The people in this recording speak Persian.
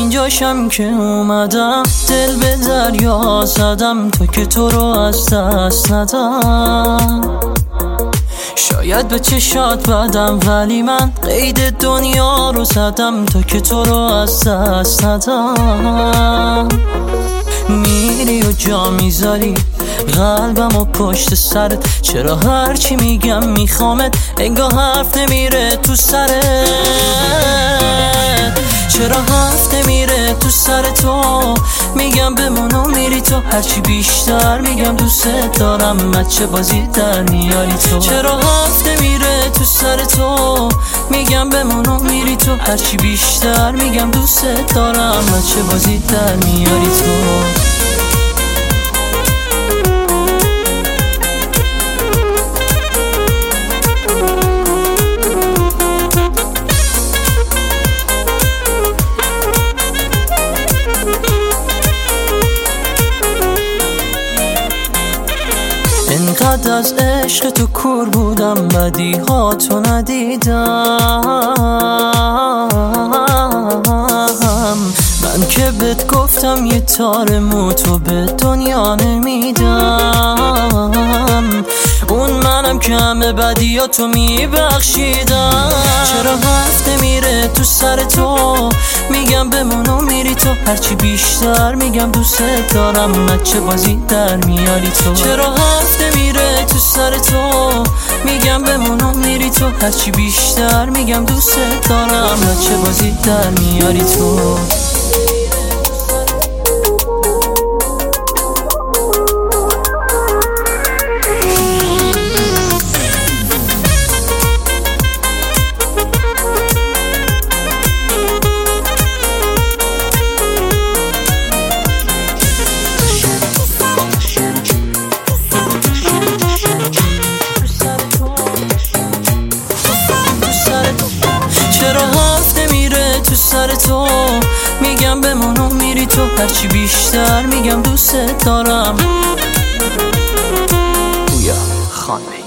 اینجاشم که اومدم دل به دریا زدم تا که تو رو از دست ندم. شاید به چشات بدم ولی من قید دنیا رو زدم تا که تو رو از دست ندم. میری و جا میذاری قلبم و پشت سرت، چرا هرچی میگم میخوامت انگاه حرف نمیره تو سرت. چرا حرف نمیره تو سر تو، میگم بمون و میری تو، هرچی بیشتر میگم دوست دارم بچه بازی در میاری تو. چرا حرف نمیره تو سر تو، میگم بمون و میری تو، هرچی بیشتر میگم دوست دارم بچه بازی در میاری تو. انقدر از عشق تو کور بودم بدی ها تو ندیدم. من که بهت گفتم یه تار موتو به دنیا نمیدم، اون منم که همه بدی ها تو میبخشیدم. چرا حرف نمیره تو سر تو، میگم بمون و میری تو، هرچی بیشتر میگم دوست دارم بچه بازی در میاری تو. چرا حرف نمیره تو سر تو، میگم بمون و میری تو، هرچی بیشتر میگم دوست دارم بچه بازی در میاری تو. چرا حرف نمیره تو سر تو، میگم بمون و میری تو، هرچی بیشتر میگم دوست دارم. بویا خانه